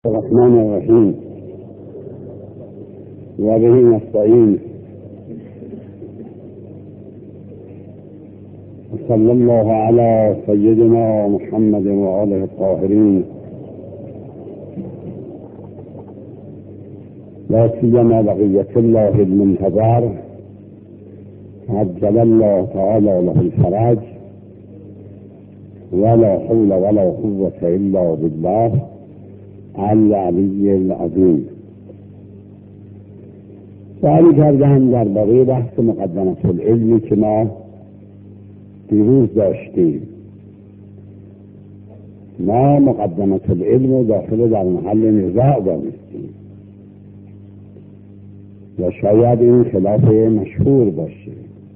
الرحمن الرحيم وبه نستعين وصلى الله على سيدنا محمد وآله الطاهرين لا سيما بقية الله المنتظر عجل الله تعالى له الفرج ولا حول ولا قوة إلا بالله العلی العظیم. سوالی کردم درباره بحث مقدمة العلمی که ما دیروز داشتیم. ما مقدمة العلم داخل در محل نزاع دانستیم و شاید این خلاف مشهور باشه.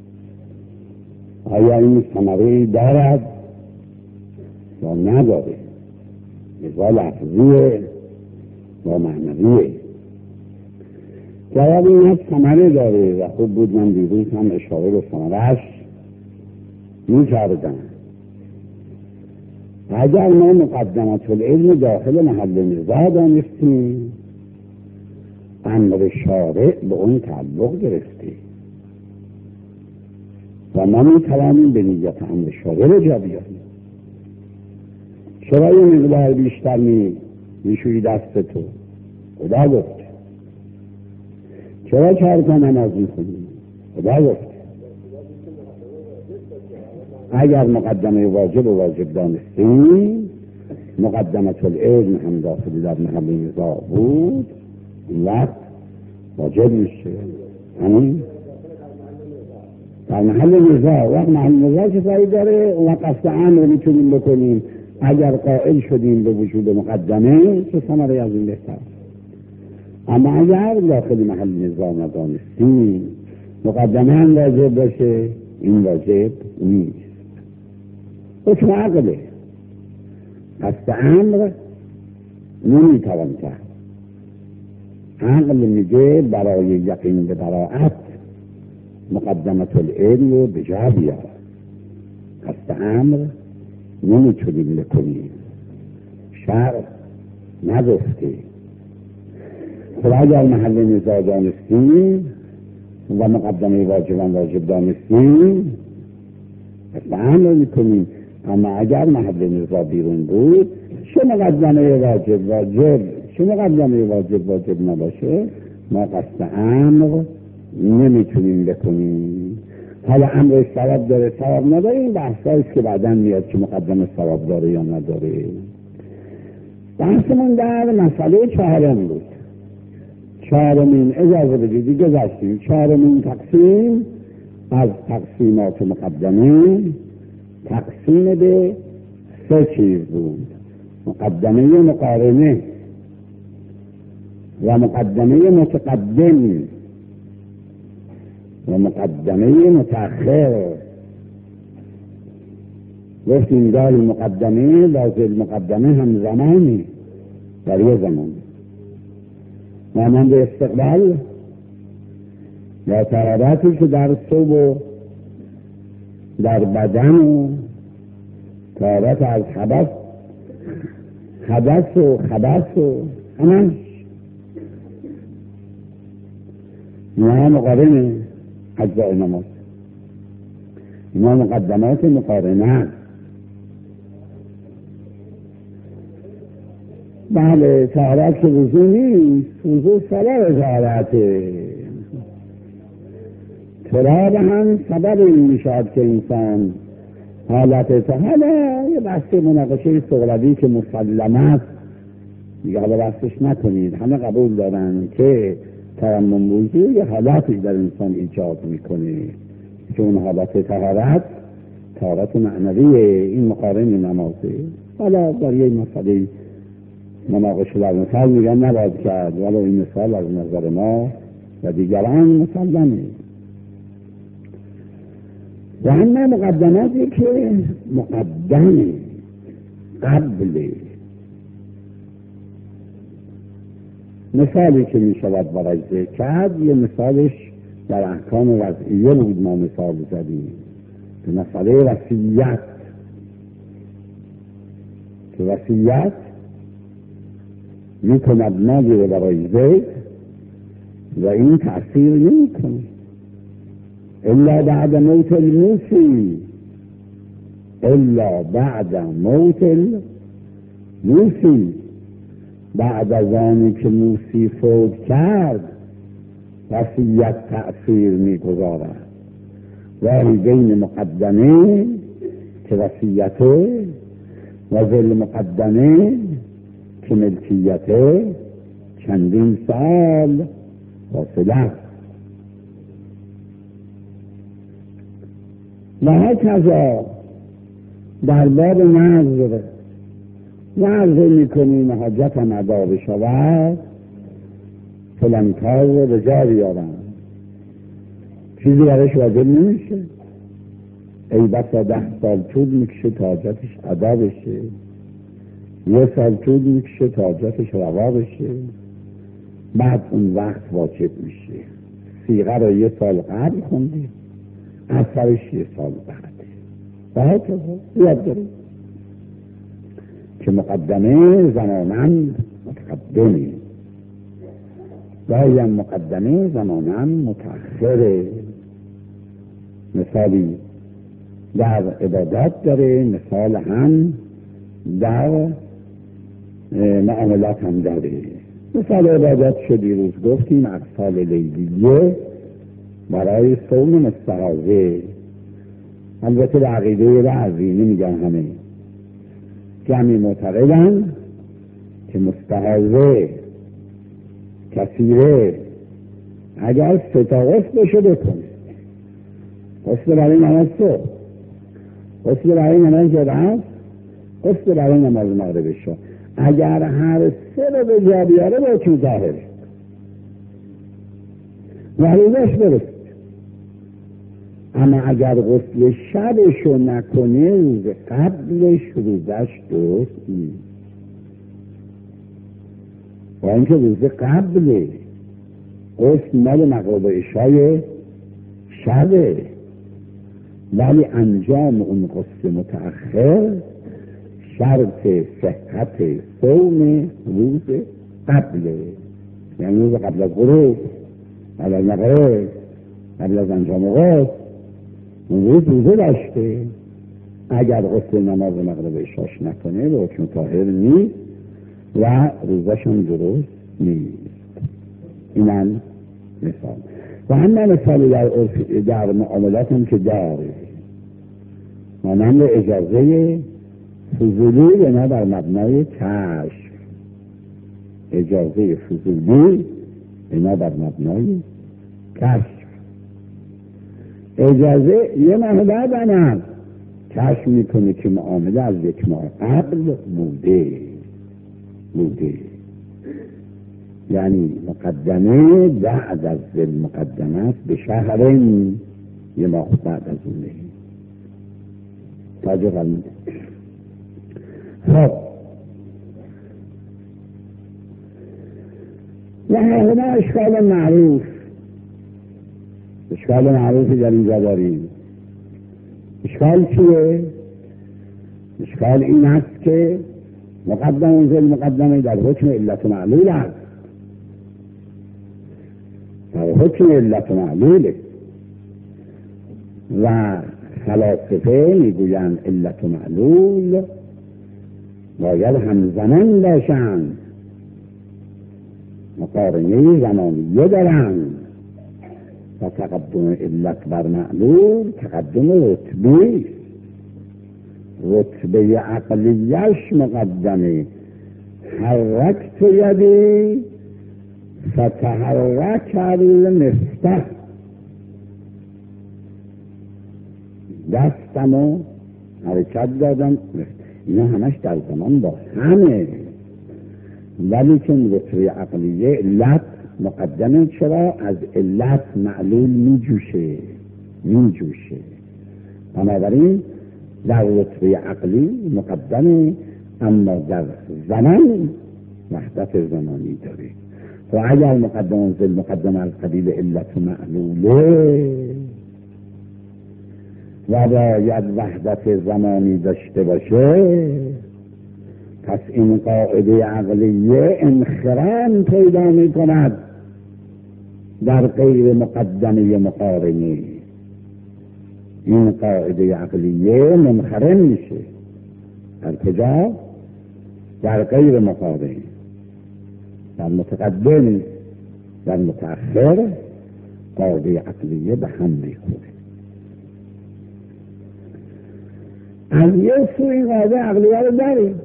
آیا این ثمره‌ای دارد یا نداره؟ نزاع لفظیه و معنویه. جواب این از ثمره داره و خوب بود من دیروز هم اشاره به ثمره‌اش می‌کردم. اگر ما مقدمة العلم داخل محل نزاع دانستیم، امر شارع به اون تعلق گرفته و ما می‌توانیم به نیت امر شارع رو جا بیاریم. چرا یه مقدار بیشتر میشویی دست تو؟ خدا گفت. چرا 4 تا نماز میخونی؟ خدا گفت. اگر مقدمه واجب و واجب دانستیم، مقدمة العلم هم داخلی در محل نزاع بود، این وقت واجب میشه. همین در محل نزاع، وقت محل نزاع که فایی داره و قصد امر میتونیم بکنیم. اگر قائل شدیم به وجود مقدمه چه ثمره از این بهتر. اما اگر داخل محل نزاع ندانستیم، مقدمه هم واجب باشه، این واجب نیست. حکم عقله، قصد امر نمیتوان کرد. عقل میگه برای یقین به براءت مقدمة العلم رو به جا بیار. قصد امر نمیتونیم بکنیم، شرع نگفته. خب اگر محل نزاع دانستیم و مقدمه واجب دانستیم، قصد امر میکنیم. اما اگر محل نزاع بیرون بود، چه مقدمه واجب چه مقدمه واجب نباشه، ما قصد امر نمیتونیم بکنیم. حالا امر ثواب داره ثواب نداره، این بحثاییست که بعداً میاد که مقدمه ثواب داره یا نداره. بحثمون در مسئله 4 بود. 4مین اجازه بدید دیگه گذاشتیم. 4مین تقسیم از تقسیمات مقدمه تقسیم به 3 چیز بود: مقدمه مقارنه و مقدمه متقدم و مقدمه متأخر. گفتیم داری مقدمه لازم مقدمه هم زمانی در یه زمان، مانند استقبال یا طهارتی که در صوب و در بدن و طهارت از حدث و خبث و همش اینا مقارنه اجزاء نماز. اینا مقدمات مقارنه. بله، طهارت که وضو نیست، وضو سبب طهارته. طهارت هم سبب این میشد که انسان حالت طهارت. یه بحث مناقشه صغروی که مسلم است دیگه حالا بحثش نکنید. همه قبول دارن که تیمم وضو یه حالتی در انسان ایجاد میکنه که اون حالت طهارت معنویه. این مقارن نمازه. حالا در یه مسئله مناقشه در مثال میگن نباید کرد، ولی این مثال از نظر ما و دیگران مسلمه. و همه مقدماتی که مقدمه قبله. مثالی که می شود برای ذکر کرد، یه مثالش در احکام وضعیه بود. ما مثال زدیم به مسئله وصیت، که وصیت میکند نگیره برای زید و این تأثیر نمیکنه الا بعد موت الموسی، الا بعد موت الموسی، بعد از آنی که موسی فوت کرد وصیت تأثیر میگذارد. والدین مقدمه که وصیته و ذل مقدمه که ملکیته چندین سال فاصله. و هکذا در باب نظر میکنیم حاجتم ادا بشود فلان کار رو به جا بیارم، چیزی برایش واجب نمیشه، ای بسا 10 سال طول میکشه تا حاجتش ادا بشه، 1 سال طول میکشه تا حاجتش روا بشه، بعد اون وقت واجب میشه. صیغه رو 1 سال قبل خوندی، اثرش 1 سال بعد و هکذا یاد داریم که مقدمه زمانن متقدمه و مقدمه زمانن متأخره. مثالی در عبادات داره، مثال هم در معاملات هم داره. مثال عبادات شد دیروز گفتیم اقسال لیلیه برای صوم مستحاضه، البته به عقیده بعضی نمیگن همه، جمعی معتقدن که مستحاضه کثیره اگر 3 تا غسل بشه بکنه، غسل برای نماز صبح، غسل برای نماز جمعه، غسل برای نماز مغرب شو، اگر هر 3 رو به جا بیاره با چون ظاهره و روزش برسید. اما اگر غسل شبشو نکنه روز قبلش روزش درست نیست، با اینکه روز قبل غسل مال مغرب عشای شبه، ولی انجام اون غسل متأخر شرط صحت صوم روز قبله، یعنی روز قبل از غروب، قبل از مغرب، قبل از انجام غسل اون روز روزه داشته. اگر غسل نماز مغرب عشاش نکنه به حکم طاهر نیست و روزش هم درست نیست. اینم مثال. و همه مثال در معاملات هم که داره، مانند اجازه فضولی بنا بر مبنای کشف، اجازه فضولی بنا بر مبنای کشف، اجازه 1 ماه بعد کشف میکنه که معامله از 1 ماه قبل بوده، یعنی مقدمه بعد از مقدمه است به شهرین 1 ماه بعد از اونه. توجه فرمایید. خب و هنا اشکال معروفی در اینجا داریم. اشکال چیه؟ اشکال این است که مقدمه در حکم علت معلول است، در حکم علت معلوله و فلاسفه میگویند علت معلول باید همزمان باشند، مقارنه زمانیه دارند و تقدم علت بر معلول تقدم رتبی، رتبه عقلیش مقدمه. حرکت یدی فتحرک المفتاح، دستمو حرکت دادم، اینا همش در زمان با همه، ولی چون رتبه عقلیه علت مقدمه، چرا؟ از علت معلول میجوشه. بنابراین در رتبه عقلی مقدمه، اما در زمان وحدت زمانی داره. و اگر مقدمه از قبیل علت معلوله و باید وحدت زمانی داشته باشه، پس این قاعده عقلیه انخرام پیدا می کند در غیر مقدمه مقارنه. این قاعده عقلیه منخرم میشه در کجا؟ در غیر مقارنه، در متقدم، در متأخر قاعده عقلیه به هم میخوره. از یه سو این قاعده عقلیه رو داریم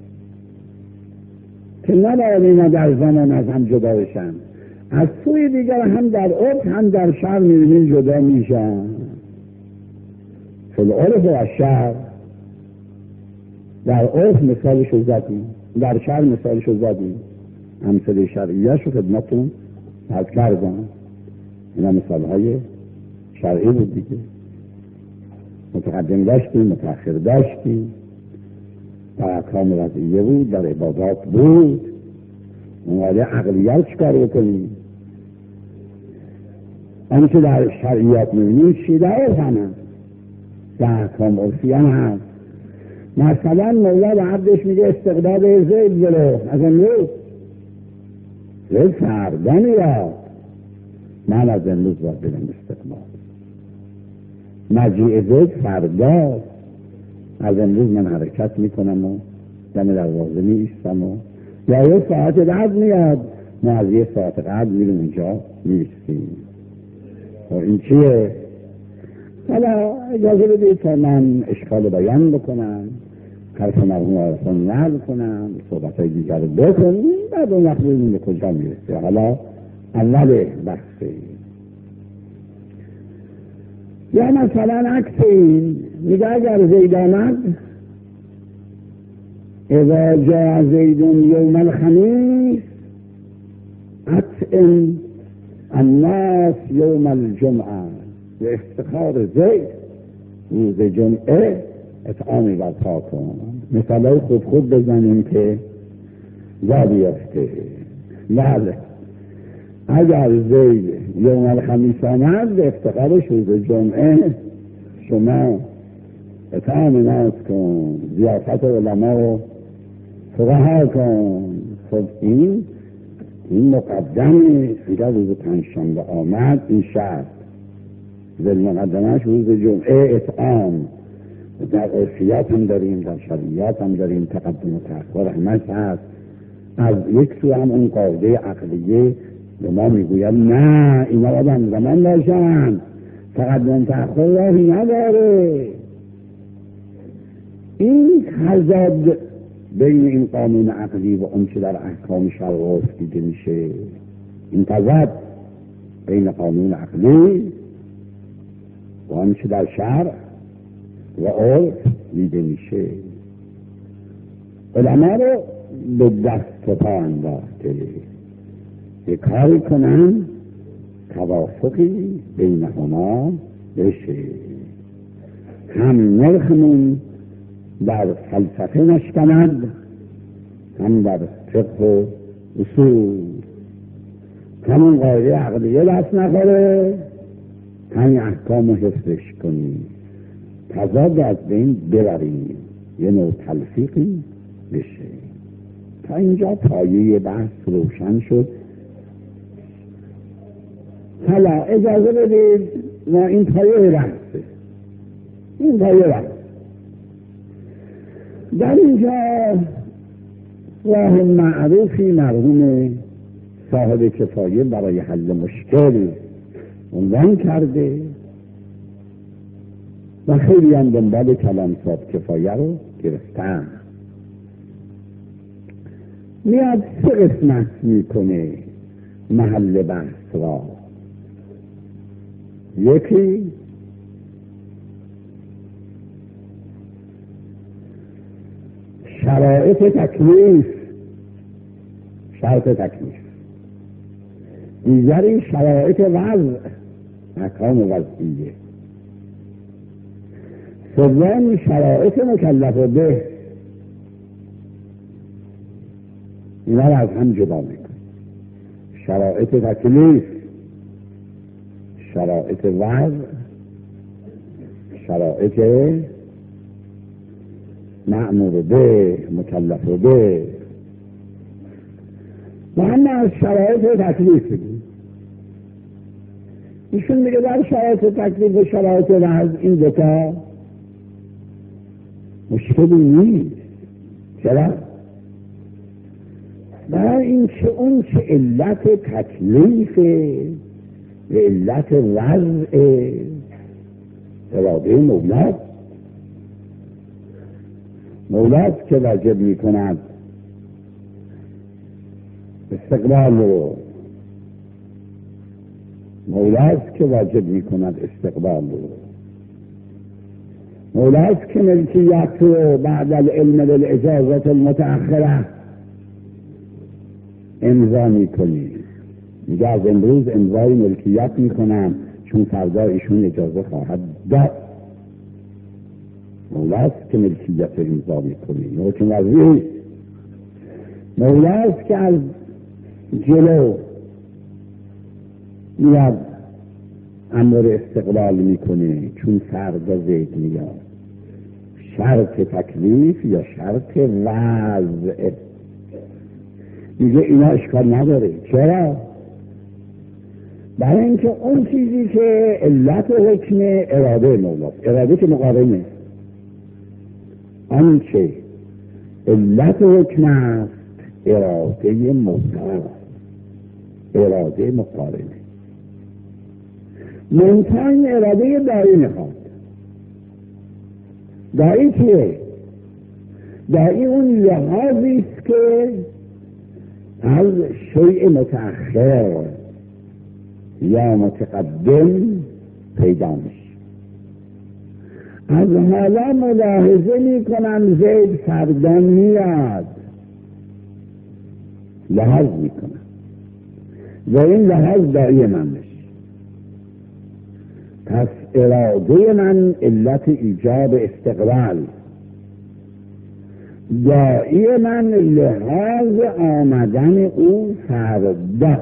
که نباید اینا در زمان از هم جدا بشن، از سوی دیگر هم در عرف هم در شر میبینیم جدا میشن. فی العرف و شر، در عرف مثالشو زدیم، در شر مثالشو زدیم، امثله شرعیه شو خدمتون از کردم. اینا مثالهای شرعی بود دیگه. متقدم داشتیم، متأخر داشتیم، در احکام وضعیه بود، در عبادات بود. اونقدر عقلیه چیکار بکنیم؟ آنچه در شرعیات میبینیم چی در عرف هم هست، در احکام عرفی هم هست. مثلا مولا به عبدش میگه استقبال زید جلو از امروز، زید فردا میاد، من از امروز باید برم استقبال. مجیع زید فردا، از امروز من حرکت میکنم و دم دروازه میایستم و یا یه ساعت بعد میاد، ما از یه ساعت قبل میریم اونجا میایستیم. و این چیه؟ حالا اجازه بدید تا من اشکال بیان بکنم، حرف مرحوم عارفان نقل کنم، صحبتهای دیگر رو بکنیم، بعد اون وقت ببینیم به کجا میرسه. حالا اول بحثه. یا مثلا عکس این میگه اگر زید آمد، اذا جاء زید یوم الخمیس اطعم الناس یوم الجمعه، به افتخار زید روز جمعه اطعامی برپا کن. مثالای خود بزنیم که جا بیفته. بله، اگر زید یوم الخمیس آمد، به افتخارش روز جمعه شما اطعام ناس کن، ضیافت علما و فقها کن. خب این مقدمه. اگر روز پنجشنبه آمد، این شرط ذل مقدمش روز جمعه اطعام. در عرفیات هم داریم، در شرعیات هم داریم، تقدم و تأخر همش هست. از یک سو هم اون قاعده عقلیه به ما میگوید نه، اینا باید هم زمان باشن، تقدم و تأخر راهی نداره. این تضاد بین این قانون عقلی و اون چه در احکام شرع و عرف دیده میشه. این تضاد بین قانون عقلی و اون چه در شرع و عرف دیده میشه. علما رو به دست و پا انداخته یه کاری کنن توافقی بینهما بشه. هم نرخمون در فلسفه نشکند، هم در فقه و اصول. همون قاعده عقلیه دست نخوره، همین احکام رو حفظش کنیم، تضاد از بین ببریم، یه نوع تلفیقی بشه. تا اینجا پایه بحث روشن شد. حالا اجازه بدید ما این پایه بحثه، این پایه بحث در اینجا راه معروفی مرحوم صاحب کفایه برای حل مشکل عنوان کرده و خیلی هم دنبال کلام صاحب کفایه رو گرفتن. میاد سه قسمت میکنه محل بحث را. یکی شرایط تکلیف، شرط تکلیف. دیگری شرایط وضع، احکام وضعیه. سوم شرایط مکلف به. اینا رو از هم جدا میکن. شرایط تکلیف، شرایط وضع، شرایط مأمور به، مکلف به. و همه از شرایط تکلیف بگیم. ایشون میگه در شرایط تکلیف و شرایط وضع این دوتا مشکلی نیست. چرا؟ برای این که اون که علت تکلیف و علت وضع اراده مولاست که واجب می کند استقبال رو، مولاست که واجب می کند استقبال رو، مولاست که ملکیت رو بعد العلم بالاجازت المتأخره امضا می کنی. میگه از امروز امضای ملکیت می کنم چون فردا ایشون اجازه خواهد داد. مولاست که ملکیت رو امضا می کنی. حکم وضعی مولاست که از جلو میاد امر استقبال میکنه چون فردا زید میاد. شرط تکلیف یا شرط وضع. میگه اینا اشکال نداره. چرا؟ برای اینکه اون چیزی که علت حکم اراده مولاست، اراده که مقارنه، آن چه علت حکم است اراده مولاست، اراده مقارنه. منتها این اراده دایی میخواد. دایی چیه؟ دایی اون لحاظی است که از شیء متأخر یا متقدم پیدا میشه. از حالا ملاحظه میکنم زید فردا میاد، لحاظ میکنم و این لحاظ دایی من میشه. پس اراده من علت ایجاب استقبال، دایی من لحاظ آمدن او فردا.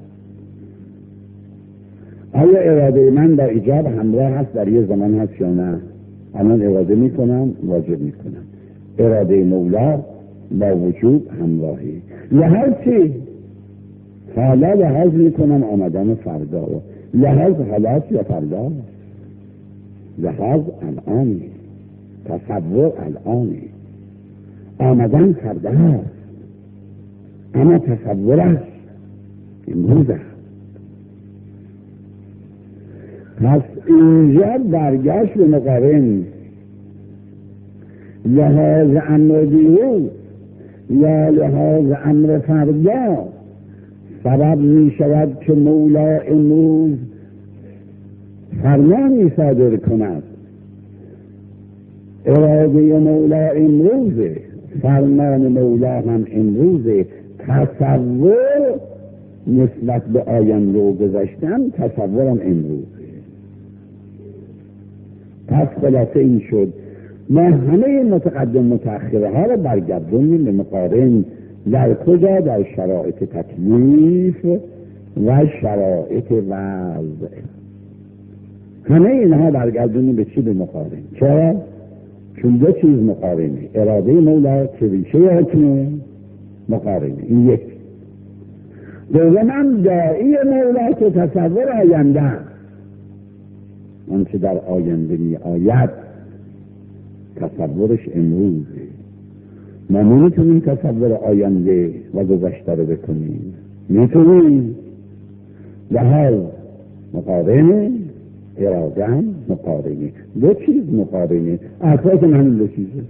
آیا اراده من با ایجاب همراه هست در یه زمان هست یا نه؟ الان اراده میکنم واجب میکنم. اراده مولا با وجوب همراهی. لحاظ چی؟ حالا لحاظ میکنم آمدن فردا. لحاظ حالات یا فردا؟ لحاظ الانی، تصور الانی. آمدن فردا هست اما تصورش امروز هست. پس اینجا برگشت به مقارن. لحاظ امر دیروز یا لحاظ امر فردا سبب می شود که مولا امروز فرمانی صادر کند. اراده مولا امروزه، فرمان مولا هم امروزه. تصور نسبت به آینده و گذشتن، تصورم امروزه. پس خلاصه این شد ما همه متقدم متأخره ها رو برگردونیم به مقارن. در کجا؟ در شرایط تکلیف و شرایط وضع. همه اینها برگردونیم به چی؟ به مقارن. چرا؟ چون دو چیز مقارنه. اراده مولا که ریشه حکمه مقارنه، این یک. دوم داعی مولا که تصور آینده، آنچه در آینده می آید تصورش امروزه. ما نمیتونیم تصور آینده و گذشته رو بکنیم. میتونیم لحاظ مقارنه، اراده مقارنه. دو چیز مقارنه. اساس من همین دو چیزه.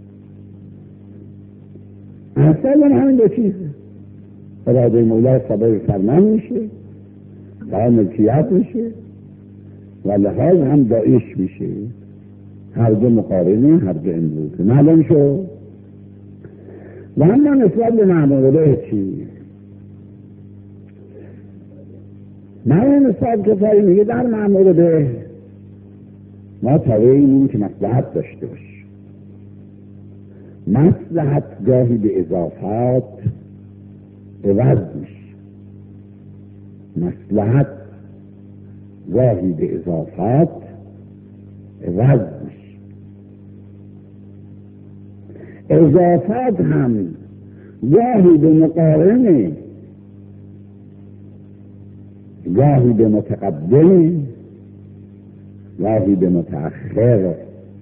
اصلا همین دو چیزه. اراده مولا سبب فرمان میشه و ملکیت میشه و لحاظ هم دایش میشه. هر دو مقارنه، هر دو امروزه. معلوم شد؟ و اما نسبت به مأمور به چی؟ معلوم نسبت کسایی میگه در مأمور به ما طبیعی که مصلحت داشته باش. مصلحت گاهی به اضافات عوض میشه. مصلحت گاهی به اضافات عوض میشه. اضافات هم گاهی به مقارنه، گاهی به متقدم، گاهی به متأخر.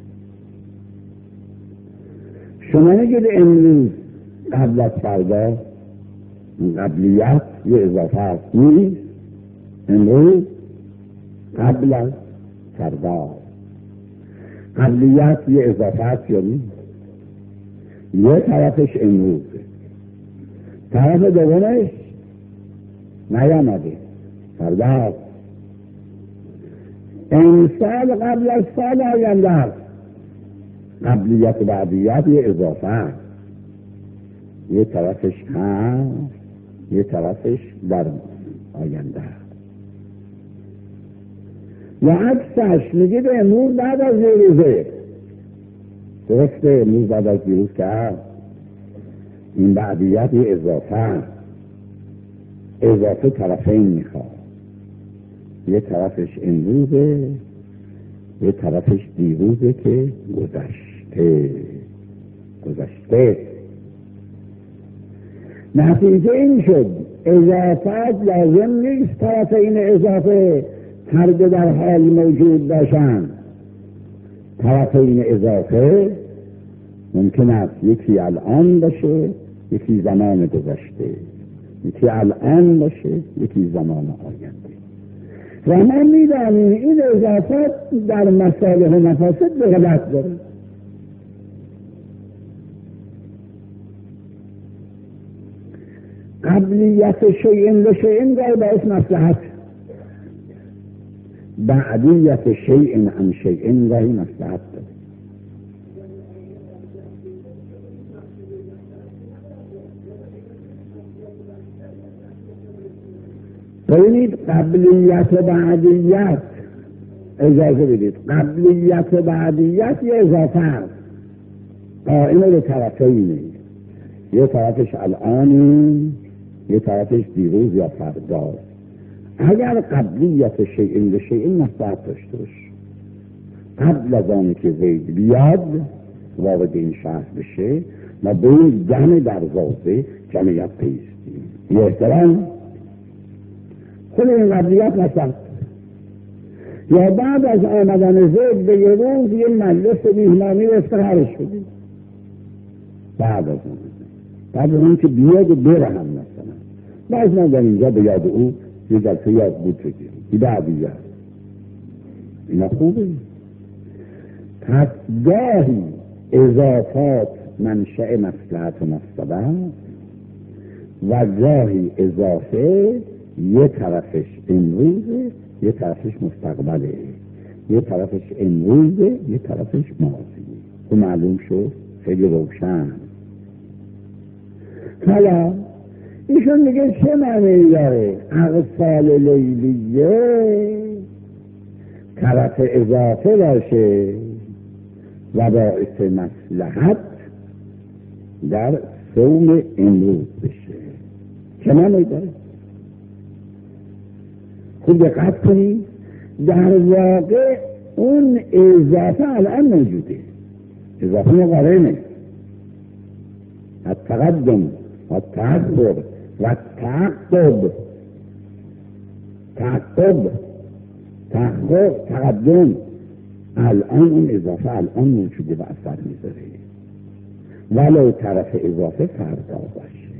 شما نگید امروز قبل از فردا، قبلیت یه اضافه هست نیست. امروز قبل از فردا قبلیت یه اضافه هست یا نیست؟ یه طرفش امروزه، طرف دومش نیامده، فردا. امسال قبل از سال آینده است. قبلیت و بعدیت یه اضافه هست، یه طرفش هست، یه طرفش در آینده هست. و عکسش میگه به امروز بعد از دیروزه. درسته، امروز بعد از دیروز که این بعدیت یه اضافه هست. اضافه طرفین میخواد، یه طرفش امروزه، یه طرفش دیروزه که گذشته. نتیجه این شد اضافات لازم نیست طرف این اضافه هر دو در حال موجود باشن. طرف این اضافه ممکن است یکی الان باشه، یکی زمان گذشته، یکی الان باشه، یکی زمان آینده. و ما میدانیم این اضافات در مصالح و مفاسد به غلط داره. قبلیت شیء لشیء گاهی باعث مصلحت، بعدیت شیء عن شیء گاهی مصلحت داره. ببینید قبلیت و بعدیت، اجازه بدید، قبلیت و بعدیت یه اضافه هست قائمه به طرفینه، یه طرفش الانی، یه طرفش دیروز یا فردا. اگر قبلیت شیء لشیء مصلحت داشته باشه، قبل از آن که زید بیاد وارد این شهر بشه ما به این جمع دروازه جمعیت پیستیم، یه احترام خود این قبلیت مصلحت. یا بعد از آمدن زید به یه روز یه مجلس میهمانی رو استقرار شدیم، بعد از اون که بیاد و بره هم مثلا بعض ما در اینجا به یاد او یه جلسه یاد بود بگیریم این بعدیت، اینا خوبه. پس گاهی اضافات منشأ مصلحت و مفسده و گاهی اضافه یه طرفش امروزه، یه طرفش مستقبله، یه طرفش امروزه، یه طرفش ماضیه. تو معلوم شد، خیلی روشن. حالا ایشون میگه چه معنی داره؟ اقفال لیلیه طرف اضافه باشه و باعث مصلحت در صوم امروز بشه. چه معنی داره؟ خوب دقت کنید، در واقع اون اضافه الان موجوده، اضافه مقارنه، التقدم و التأخر و التعقب. تأخر تقدم، الان اون اضافه الان موجوده و اثر میذاره، ولو طرف اضافه فردا باشه.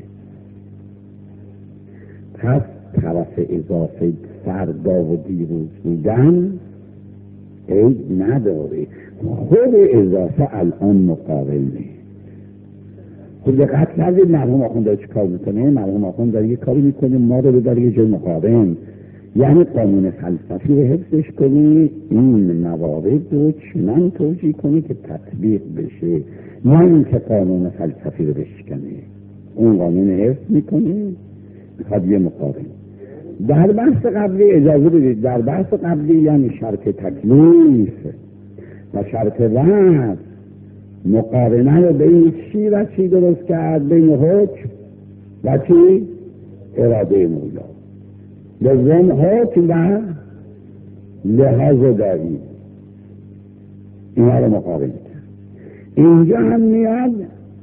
پس طرف اضافه فردا و دیروز بودن عیب نداره، خود اضافه الان مقابله. خود دقت کردید مرحوم آخوند داره چه کار میکنه؟ مرحوم آخوند داره یه کاری میکنه ما رو داره یه جای مقارن، یعنی قانون فلسفی رو حفظش کنی، این موارد رو چنان توجیه کنی که تطبیق بشه، نه اینکه قانون فلسفی رو بشکنه. اون قانون حفظ میکنی میخواد یه مقارن. در بحث قبلی اجازه بدید، در بحث قبلی یعنی شرط تکلیف و شرط وعد مقارنه رو بین چی و چی درست کرد؟ بین حکم و چی؟ اراده مولا. لازم حکم و لحاظ داری اینا رو مقارنه کرد. اینجا هم میاد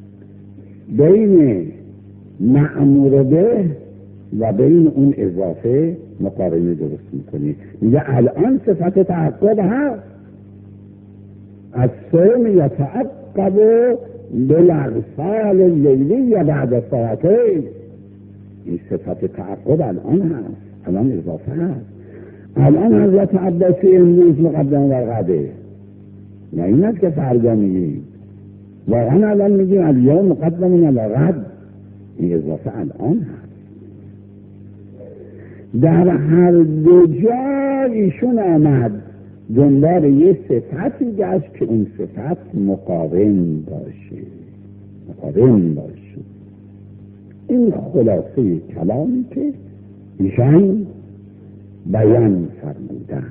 بین مأمور به و بین اون اضافه مقارنه درست میکنی. میگه الان صفت تعقب هست، از صوم یتعقب بالاغسال اللیلی بعد ساعتین. این صفت تعقب الان هست، الان اضافه هست. الان حضرت عباسی امروز مقدم بر غده، نه این است که فردا میگیم، واقعا الان میگیم الیوم مقدم علی غد. این اضافه الان هست. در هر دو جا ایشون آمد دنبال یه صفتی گشت که اون صفت مقارن باشه. این خلاصه کلامی که ایشان بیان فرمودن.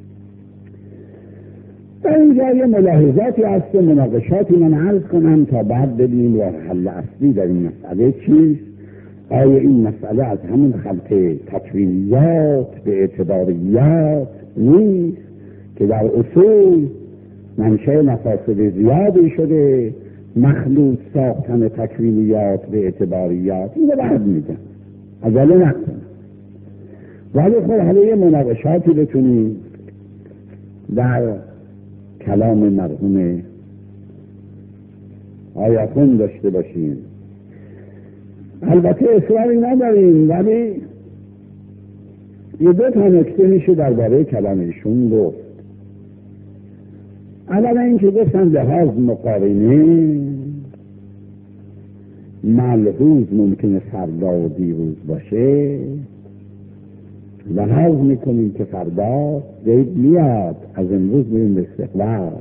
در اینجا یه ملاحظاتی هست، مناقشاتی من عرض کنم تا بعد ببینیم راه حل اصلی در این مسئله چیست. آیا این مسئله از همون خلط تکوینیات به اعتباریات نیست که در اصول منشأ مفاسد زیادی شده، مخلوط ساختن تکوینیات به اعتباریات؟ اینو بعد میگم، عجله نکنم. ولی خب حالا یه مناقشاتی بتونیم در کلام مرحوم آیاخون داشته باشیم. البته اصراری نداریم، ولی یه دو تا نکته میشه درباره کلام ایشون گفت. اولا اینکه گفتن لحاظ مقارنه ملحوظ ممکنه فردا و دیروز باشه. لحاظ میکنیم که فردا زید میاد، از امروز میریم به استقبال.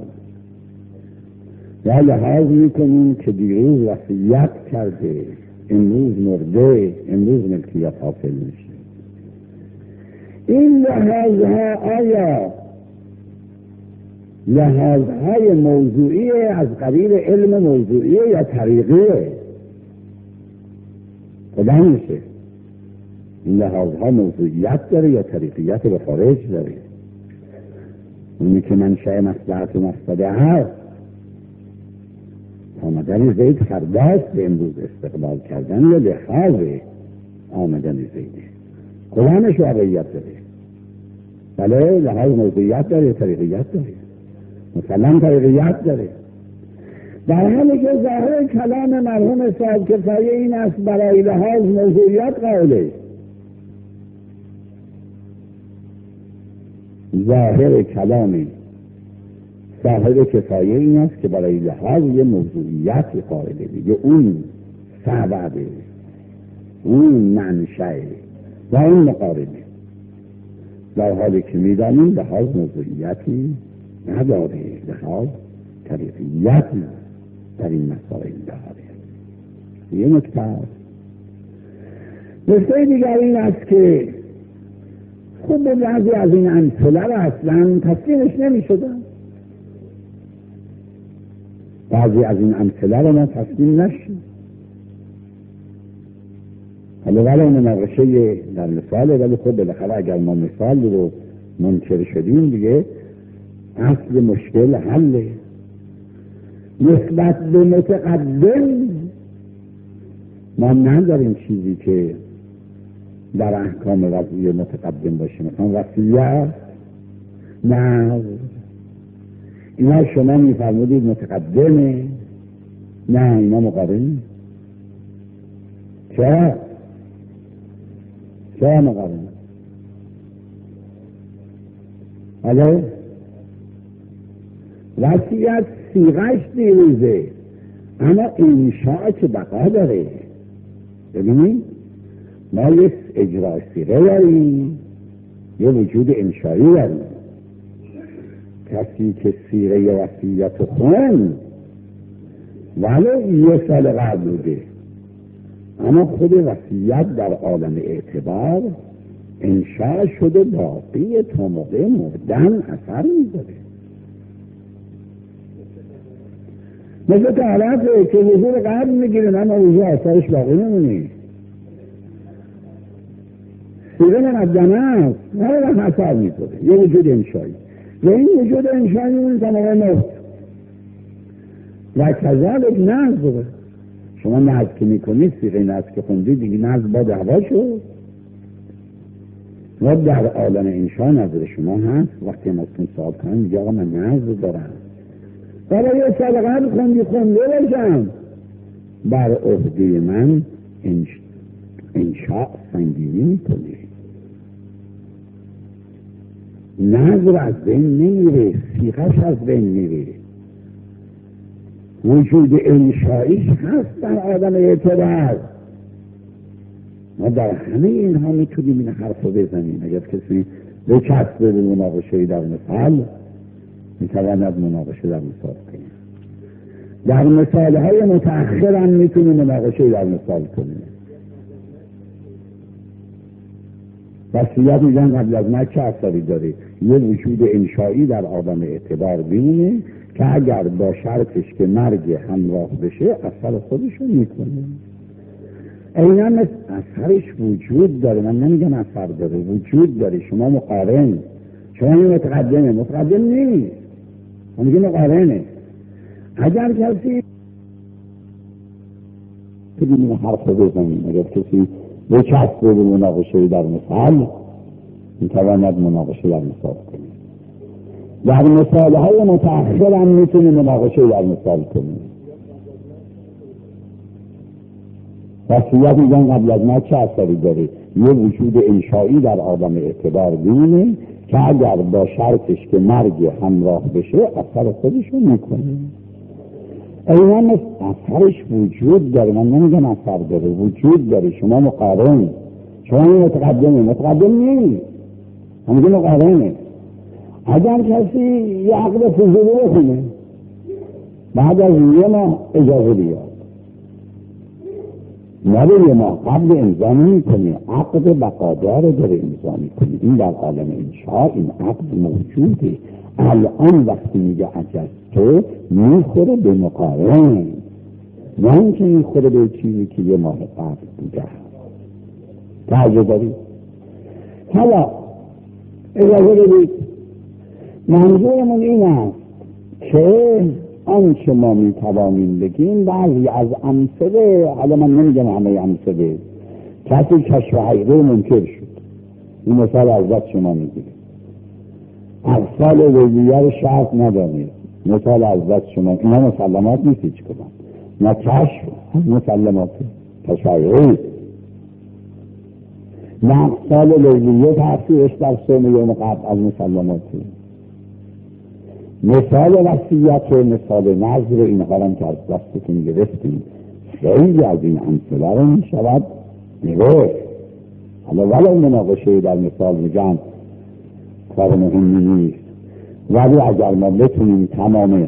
یا لحاظ میکنیم که دیروز وصیت کرده، امروز مرده، امروز ملکیت حاصل میشه. این لحاظها آیا لحاظهای موضوعی از قبیل علم موضوعی یا طریقیه؟ کدام میشه؟ این لحاظها موضوعیت داره یا طریقیت به خارج داره؟ اونی که منشأ مصلحت و مفسده هست، آمدن زید فرداست به امروز استقبال کردن یا لحاظ آمدن زیده؟ کدامش واقعیت داره؟ بله لحاظ موضوعیت داره یا طریقیت داره؟ مثلا طریقیت داره. در حالی که ظاهر کلام مرحوم صاحب کفایه این است برای لحاظ موضوعیت قائله. ظاهر کلام صاحب کفایه این است که برای لحاظ یه موضوعیت قائله، دیگه اون سببه، اون منشأه و اون مقارنه، در حالی که میدانیم لحاظ موضوعیتی نداره، لحاظ طریقیت در این مسائل داره. یه نکته نکته دیگر این است که خود به بعضی از این امثله را اصلا تسلیمش نمی شدن. بعضی از این امثله را ما تسلیم نشد. حالا ولی مناقشه در مثاله، ولی خب بالاخره اگر ما مثال رو منکر شدیم دیگه اصل مشکل حله. نسبت به متقدم ما نداریم چیزی که در احکام وضعی متقدم باشه، مثلا وصیت نه، اینا شما میفرمودید متقدمه، نه اینا مقارنه. چرا مقارنه؟ حالا وصیت صیغه‌اش دیروزه، اما انشاء که بقا داره. ببینید ما یک اجرا صیغه داریم، یه وجود انشایی داریم. کسی که صیغه وصیت خون ولو یه سال قبل بوده، اما خود وصیت در عالم اعتبار انشاء شده، باقی تا موقع مردن اثر میذاره. مثل تعرفه که حضور قبل میگیرن اما حضور اثرش باقی نمونی. صیغه مقدمه است، هر وقت اثر میذاره، یه وجود انشایی و این وجود انشایی اون تا موقع مرد و کذالک نظر. شما نزد که میکنید سیغه نزد که خوندید دیگه نزد با دعوا شد. و در عالم انشاء نظر شما هست وقتی ما ازتون سوال کنم میگه آقا من نزد دارم برای یه صدقه خونده باشم بر عهده من انشاء سنگینی میکنه. نظر از بین نمیره، سیغش از بین میره. وجود انشاییش هست در آدم اعتبار. ما در همه اینها میتونیم این حرف رو بزنیم. اگر کسی به چسب به مناقشه در مثال میتواند مناقشه در مثال کنیم. در مثال های متأخر هم میتونیم مناقشه در مثال کنیم. وصیت میگن قبل از مرگ چه اثری داره؟ یه وجود انشایی در آدم اعتبار بینه که اگر با شرطش که مرگ همراه بشه اثر خودشون میکنه. اینا اثرش وجود داره، من نمیگم اثر داره، وجود داره. شما مقارن، شما متقدم نیست، من میگم مقارنه. اگر کسی این حرف رو بزنیم، اگر کسی به چسب به مناقشه در مثال میتواند مناقشه در مثال کنیم. در مثال های متأخر هم میتونیم مناقشه در مثال کنیم. وصیت میگن قبل از مرگ چه اثری داره؟ یه وجود انشایی در آدم اعتبار بینه که اگر با شرطش که مرگ همراه بشه اثر خودشون میکنه. اینا اثرش وجود داره، من نمیگم اثر داره، وجود داره. شما مقارن، شما متقدم نیست، من میگم مقارنه. اگر کسی یه عقد فضولی بکنه بعد از یه ماه اجازه بیاد، نبه یه ماه قبل امضا میکنه، عقد بقادار داره امضا میکنه. این در عالم انشاء این عقد موجوده. الان وقتی میگه عجز تو میخوره به مقارن، نه اینکه میخوره به چیزی که یه ماه قبل بوده. توجه دارید؟ حالا اجازه بدید منظورمون این است که آنچه ما میتوانیم بگیم بعضی از امثله، حالا من نمیگم همه امثله، کسی کشف حقیقه منکر شد، این مثال از دست شما میگیره. اقسال ویلیه رو شرط ندانید، مثال از دست شما. اینا مسلمات نیست هیچ کدام، نه کشف مسلمات کشف حقیقه، نه اقسال ویلیه تأثیرش در صوم یوم قبل از مسلماتی. مثال وصیت و مثال نظر اینها هم که از دستتون گرفتیم، خیلی از این امثله رو میشود نگفت. حالا ولو مناقشه در مثال میگن کار مهمی نیست، ولی اگر ما بتونیم تمام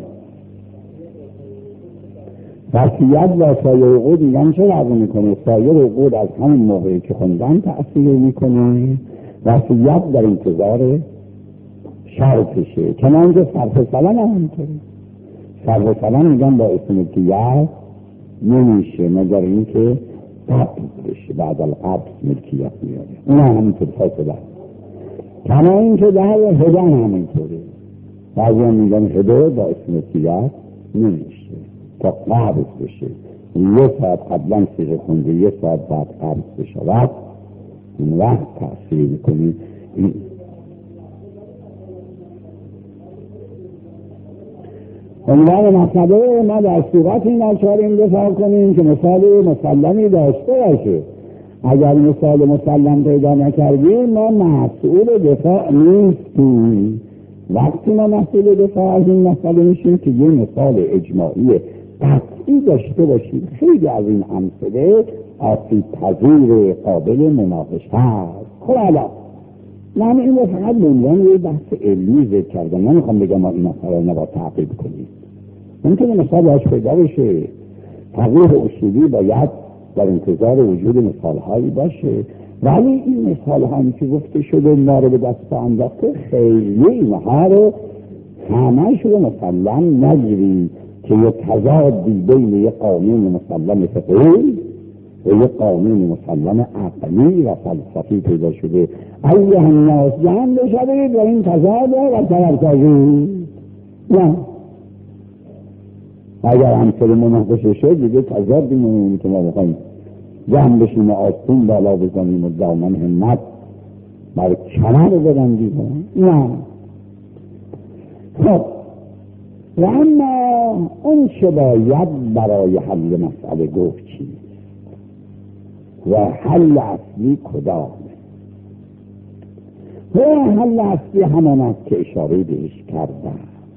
وصیت و سایر عقود میگن چه فرق میکنه؟ سایر عقود از همین موقعی که خوندن تأثیر میکنه، وصیت در انتظار شرطشه. چنانکه صرف سلام هم همینطوره. صرف سلام میگن با اسم ملکیت نمیشه مگر اینکه قبض بشه، بعد القبض ملکیت میاره. اون همینطور فاصله. کما اینکه در هدن همینطوره. بعضی هم میگن هده با اسم ملکیت نمیشه تا قبض بشه. یه ساعت قبلا سیغه خونده، یه ساعت بعد قبض بشود، اون وقت تأثیر میکنی. عنوان مسئله ما در صورت این ناچاریم دفاع کنیم که مثال مسلمی داشته باشه. اگر مثال مسلم پیدا نکردیم ما مسئول دفاع نیستیم. وقتی ما مسئول دفاع از این مسئله میشیم که یه مثال اجماعی قطعی داشته باشیم. خیلی از این امثله آسیب پذیر قابل مناقشه هست. خب حالا من این رو فقط بنیان یه بحث علمی ذکر کردم، نمیخوام بگم ما این مسئله نباید تعقیب کنیم. ممکنه مثال باش پیدا بشه. تغییر اصولی باید در انتظار وجود مثال هایی باشه، ولی این مثال هایی که گفته شده ما رو به دست انداخته، خیلی اینها رو همه شده مسلم نگیری که یه تضادی بین یه قانون مسلم فقهی و یه قانون مسلم عقلی و فلسفی پیدا شده. ایها الناس جمع بشوید و این تضاد و طرف کنید. نه اگر همسر مناقشه شد دیگه تضاد میمونیم که ما بخوایم جمع بشیم و آستین بالا بزنیم و دامن همت برای کمر ببندیم. نه. خب و اما اون چه باید برای حل مسئله گفت چیست و حل اصلی کدامه؟ و حل اصلی همان است که اشاره بهش کردم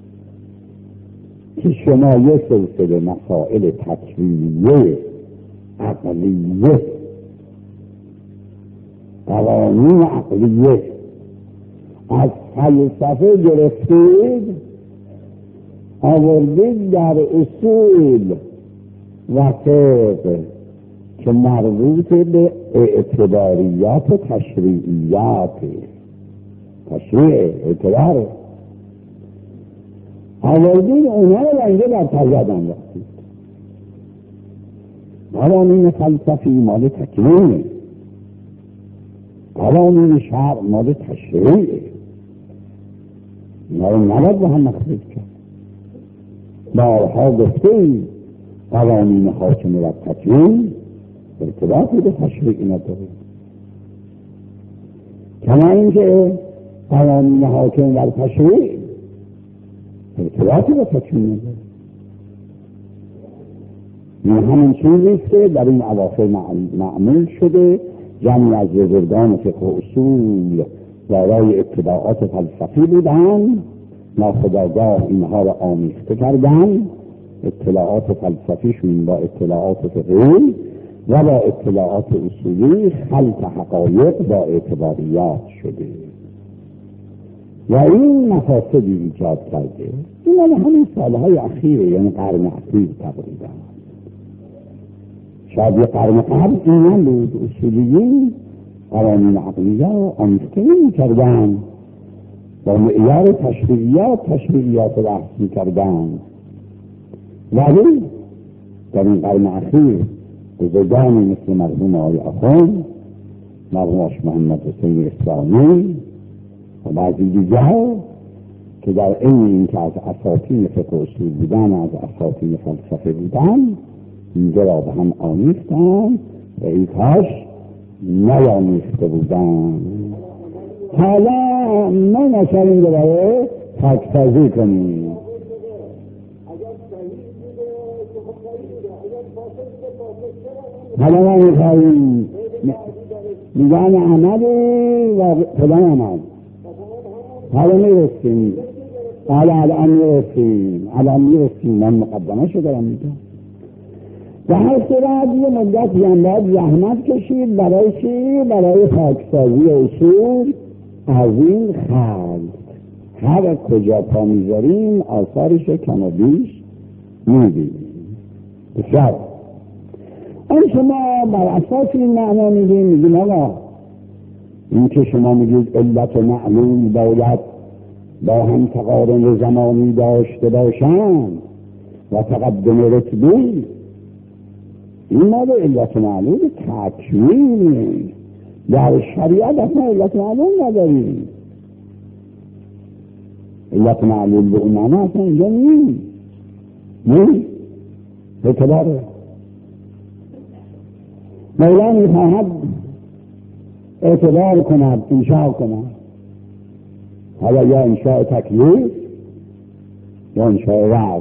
که شما یه سلسله مسائل تکوینیه، عقلیه، قوانین عقلیه از فلسفه گرفتید آوردید در اصول و فقه که مربوط به اعتباریات و تشریعیات، تشریع اعتبار آوردید اونها رو اینجا در تضاد انداختید. قوانین فلسفی مال تکوینه، قوانین شرع مال تشریعه. اینا رو نباید با هم مخلوط کرد. بارها گفتیم قوانین حاکم و تکوین ارتباطی به تشریع نداره، کما اینکه قوانین حاکم و تشریع ارتباطی به تکوین نداره. این همین چیزیست که در این اواخر معمول شده. جمعی از بزرگان فقه و اصول دارای اطلاعات فلسفی بودن، ناخودآگاه اینها را آمیخته کردن، اطلاعات فلسفیشون با اطلاعات فقهی و با اطلاعات اصولی خلط حقایق با اعتباریات شده و این مفاسدی ایجاد کرده. این همین سالهای اخیره، یعنی قرن اخیر تقریبا. شاید یه قرن قبل این بود اصولیین قوانین عقلیه رو آمیخته نمی‌کردن، با معیار تشریعیات رو بحث می‌کردن. ولی در این قرن اخیر بزرگانی مثل مرحوم آقای آخوند، مرحوم آقای محمد حسین اسلامی و بعضی دیگر که در این که از اساطین فقه اصول بودن، از اساطین فلسفه بودن، اینجا را به هم آمیختن و این کاش نیامیخته بودن. حالا ما نشاریم دوباره تکتازی کنیم. حالا ما میخواییم میگن عملی و خدا عمل. حالا میرسیم، الان میرسیم من مقدمه شو دارم میگم. و هر صورت یه مدت باید زحمت کشید برای چی؟ برای خاکسازی اصول از این خلق. هر کجا پا میذاریم آثارش کم و بیش میبینیم. بسیار اون شما بر اساس این معنا میگیم آقا این که شما میگید علت و معلول باید با هم تقارن زمانی داشته باشند و تقدم رتبی، این ما به علت و معلول تکوینه. در شریعت اصلا علت و معلول نداریم. علت و معلول به اون معنا اصلا اینجا نیست. اعتباره مولا میخواهد اعتبار کند، انشاء کند. حالا یا انشاء تکلیف یا انشاء وعظ.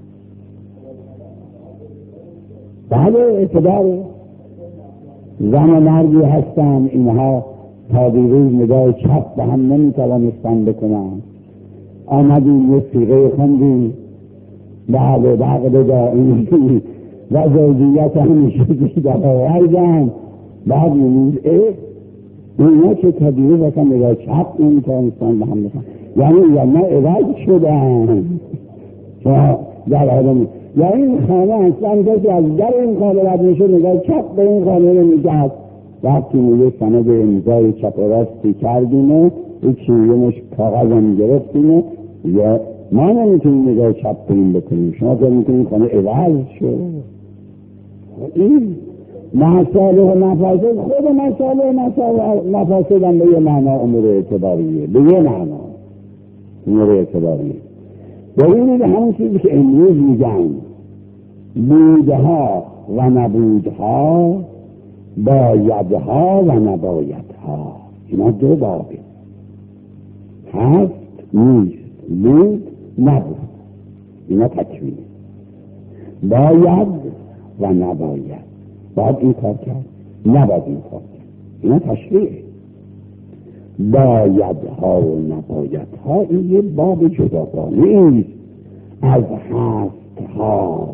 بله اعتبار. زن و مردی هستن اینها تا دیروز نگاه چپ به هم نمیتوانستن بکنن. آمدیم یه سیغه خوندیم بعد عقد دائمی و زوجیت همیشه دیده آوردن. بعد می‌بینید اینا که تا دیروز اصلا نگاه چپ نمیتوانستن به هم بکنن، یعنی نه عوض شدن در آدمی. یا این خانه اصلا کسی از در این خانه رد میشه نگاه چپ به این خانه رو میگه. وقتی میگه سند امضای چپ و راستی کردیم و یکی یه کاغذ هم گرفتیم یا ما نمیتونیم نگاه چپ کنیم بکنیم. شما که میتونیم خانه عوض شد. این مسائل و مفاسد، خود مسائل و مفاسد هم به یه معنا امور اعتباریه، به یه معنا امور اعتباریه. ببینید همون چیزی که امروز میگن بودها و نبودها، بایدها و نبایدها. اینا دو بابه، هست نیست، بود نبود، اینا تکوینه. باید و نباید، باید این کار کرد، نباید این کار کرد، اینا تشریعه. بایدها و نبایدها این یه باب جداگانه ایست از هستها.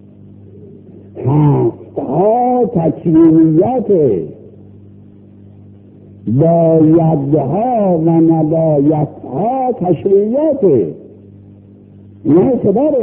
هستها تکوینیته، بایدها و نبایدها تشریعیته. اینا اعتباره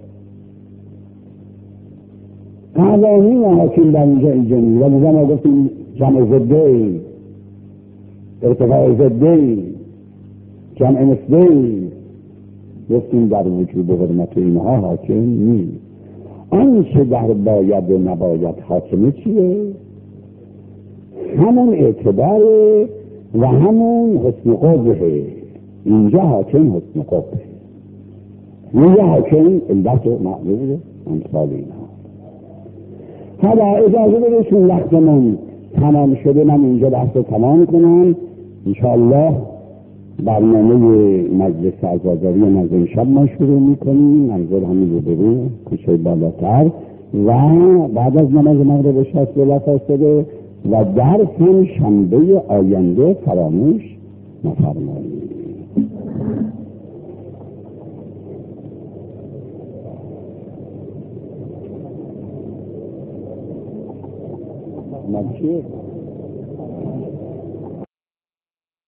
قوانین حاکم در اینجا ایجانی و نظام ما گفتیم جمع ضدی، ارتفاع ضدی، جمع مثلی، گفتیم در وجود و حرمت اینها حاکم نیست. آنچه در باید و نباید حاکمه چیه؟ همون اعتباره و همون حسن قبحه. اینجا حاکم حسن قبحه، اینجا حاکم علت و معلومه امثال اینها. حالا اجازه بده چون وقتمون تمام شده من اینجا بحث رو تمام کنم. انشاءالله برنامه مجلس عزاداری نظر شب ما شروع میکنیم، منظور همین رو برو کوچه بالاتر، و بعد از نماز مغرب 60 فاصله و درس هم شنبه آینده فراموش نفرمایید. من چیه؟